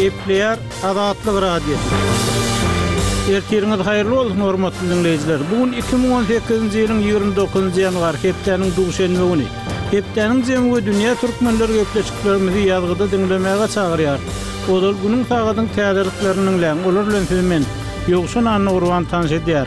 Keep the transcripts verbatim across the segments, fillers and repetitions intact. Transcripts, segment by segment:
Epleyer Adatlyk Radio. Ertiriňiz haýyrly bolsun hormatly dinleýijiler. Bugün iki bin on sekizinji ýylyň ýygrimi dokuzunjy ýanwar hepdeniň duşanby güni. Hepdeniň jemgy dünýä türkmenleri köpleşiklerimizi ýazgyda dinlemäge çagyrýar. Olal günüň tagadyň täzeliklerini bilen olar bilen söýmen ýogşun anny urwan tanış edýär.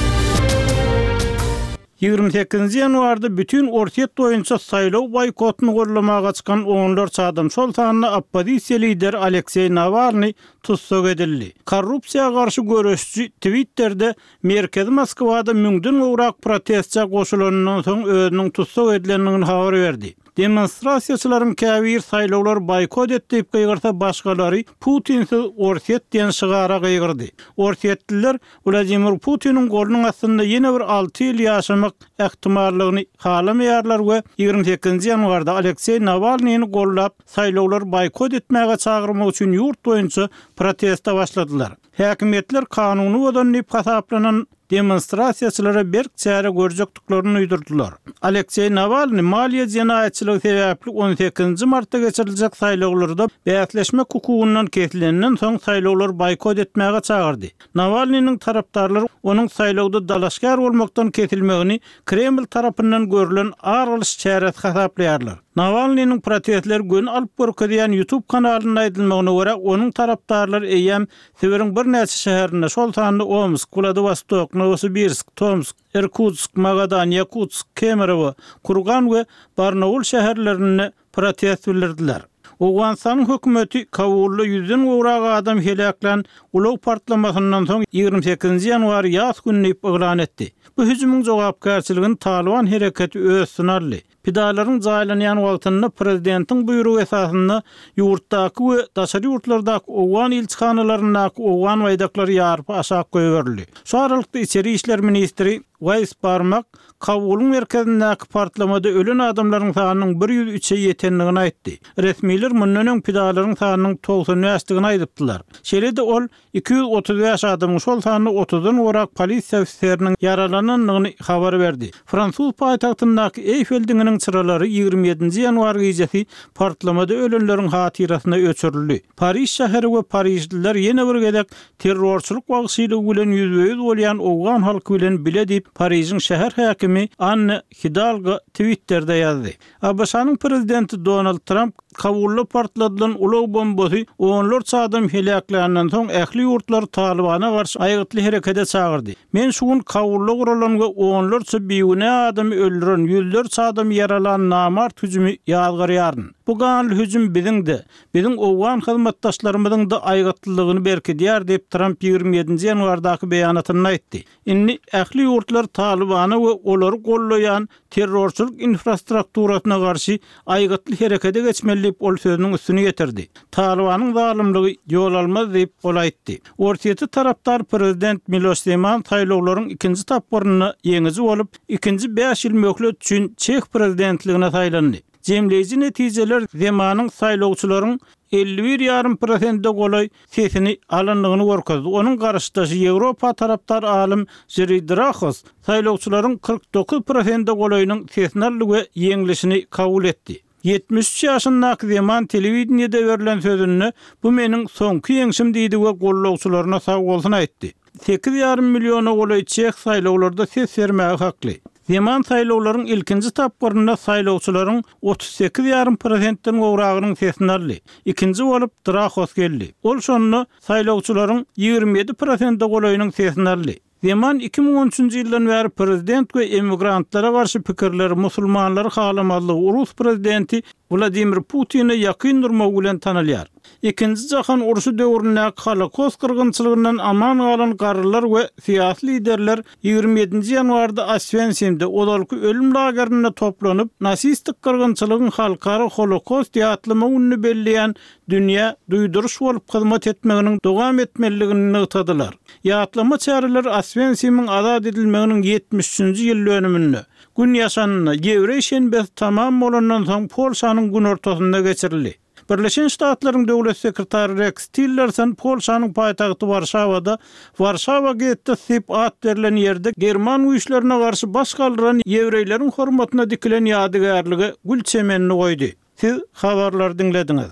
ýygrimi sekizinji ýanwarda bütün ortiýet boýunça saýlaw boýkotyny gorlamaga çykan onlarça adam şol sanyny oppozisiýa lider Aleksey Navalny tutsak edildi. Korrupsiýaga garşy görüşçi Twitter'de merkezi Moskwada müňden gowrak protestçi goşulanyndan soň özüniň tutsak edilendigini habar berdi. Demonstrasiýaçylaryň käbir saýlawlar boykot etdi diýip gygyrsa başgalary Putinsiz ortiýet diýen şygara gygyrdy. Ortiýetliler Vladimir Putiniň golunun astynda ýene bir alty ýyl ýaşamak ähtimallygyny halamaýarlar we ýygrimi sekizinji ýanwarda Aleksey Navalnyny gollap saýlawlar boykot etmäge çagyrmak üçin ýurt boýunça protesta başladylar. Häkimetler kanuny bozanyp hasaplanan demonstrasiýaçylara berk çäre görjekdiklaryny uýdurdylar. Aleksey Navalny maliýe jenaýetçiligi sebäpli on sekizinji martda geçiriljek saýlawlarda bäýatleşmek hukugundan kesilenden soň saýlawlar boykot etmäge çagyrdy. Navalnyň tarapdarlary onuň saýlawda dalaşgar bolmakdan kesilmegini Kreml tarapyndan görülen argylyş çäret hasaplaýarlar. Navalnyň protestler gün alyp görkezýän YouTube kanalyna aýdylmagyna görä onuň tarapdarlary eýem Sibirin bir näçe şäherinde şol sanyny Omsk, Vladivostok, Novosibirsk, Tomsk, Irkutsk, Magadan, Yakutsk, Kemerovo, Kurgan we Barnaul şäherlerini protest bildirdiler. Owganistanyň hökümeti kawully ýüzden gowrak adam helaklan ulaw partlamasyndan soň ýygrimi sekizinji ýanwar ýaz gününi elan etdi. Bu hüjümüň jogapkärçiligini Taliban hereketi öz sınarly. Pidalaryň jaýlanýan wagtynda prezidentiň buýrugy esasynda ýurtdaky we daşary ýurtlardaky owgan ilçihanalarynaky owgan waýdaklary ýaryp aşak goýberildi. Şu aralykda içeri işler ministri Ways Barmak kawulun merkezindäki partlamada ölen adamlaryň sanynyň bir ýüz üçe ýetendigini aýtdy. Resmiler mundan öň pidalaryň sanynyň togsan ýaşdygini aýdypdylar. Şeýle-de ol iki yüz otuz beş adamyň şol sanyny otuzdan gorak polisiýa ofiseriniň yaralananyny habar berdi. Fransuz paýtagtyndaky Eiffel diňiniň çyralary ýygrimi ýedinji ýanwar gecesi partlamada ölenleriň hatirasyna öçürildi. Paris şäheri we Parisliler ýene bir gedek terrorçylyk wagşylygy bilen ýüzbeýüz bolýan owgan halky bilen bile diýip Paris'in şäher häkimi Anne Hidalgo Twitter'de ýazdy. A B Ş'nyň prezidenti Donald Trump kawully partladylan ulaw bombasy onlarça adam helaklanyňdan soň ähli ýurtlar Talibana garşy aýgytly herekete çagyrdy. Men şuň kawully guralan we onlarça biýüne adam öldüren, ýüzlerçe adam yaralan namart hüjümi ýazgyrýaryn. Bu ganly hüjüm biziňde, biziň owgan hyzmatdaşlarymyzyň da aýgytlylygyny berkidýär diýip Trump ýygrimi ýedinji ýanwardaky beýanatyny aýtdy. Inni ähli ýurtlar Talibana we olary gollaýan terrorçylyk infrastrukturasyna garşy aýgytly herekete geçmeli diýip ol sözüniň üstüne getirdi. Talibanyň zalymlygy ýol almaz diýip ol aýtdy. Ortiýeti tarapdar prezident Miloš Zeman saýlawlaryň ikinji tapyryny ýeňizi bolup, ikinji beş ýyl möhlet üçin Çek prezidentligine saýlandy. Jemleýici netijeler Zemanyň saýlawçylaryň elli bir ýa ýarym prosentde golay sesini alandygyny görkezdi. Onuň garşydaşy Ýewropa tarapdar alim Jiri Drachos saýlawçylaryň kırk dokuz prosentde golaýynyň sesini alyp we ýeňilişini kabul etdi. yetmiş üç ýaşyndaky Zeman telewizionyada berilen sözünde bu meniň soňky ýeňişim diýdi we gollawçylaryna sag bolsun aýtdy. sekiz ýa ýarym milliona golay Çek saýlawlarda ses bermäge hakly. Zeman saýlawlaryň ilkinji tapyryna saýlawçylaryň otuz sekiz ýa ýarym prosentden gowragynyň sesini aldy. İkinji bolup Drachos geldi. Ol şonu saýlawçylaryň ýygrimi ýedi prosentde golaýynyň sesini aldy. Zeman iki bin on üçünji ýyldan bäri prezident we emigrantlara garşy pikirleri musulmanlary halamadlygy Rus prezidenti Vladimir Putin'e ýakyn durmak bilen tanalýar. İkinji jahan uruşy döwründäki Holokost kırgınçylygyndan aman galan garrylar we siýasy liderler ýygrimi ýedinji ýanwarda Osvensimde odalky ölüm lagerine toplanyp nasistik kırgınçylygyň halkara Holokost ýatlama gününi belleýän dünýä duýduruş bolup hyzmat etmeginiň dowam etmeligini ýatydylar. Ýatlama çäreler Osvensim'iň azad edilmeginiň yetmiş üçünji ýyl dönümini gün ýaşanyna Ýewrey şenbesi tamam bolandan soň Polşanyň gün ortasynda geçirildi. Birleşen Ştatlaryň döwlet sekretary Rex Tillerson Polşanyň paýtagty Warşawada Warşawa getdi sip at berilen ýerde German güýçlerine garşy baş galdyran ýewreýleriň hormatyna dikilen ýadygärligi gül çemenini goýdy. Siz habarlar dinlediňiz.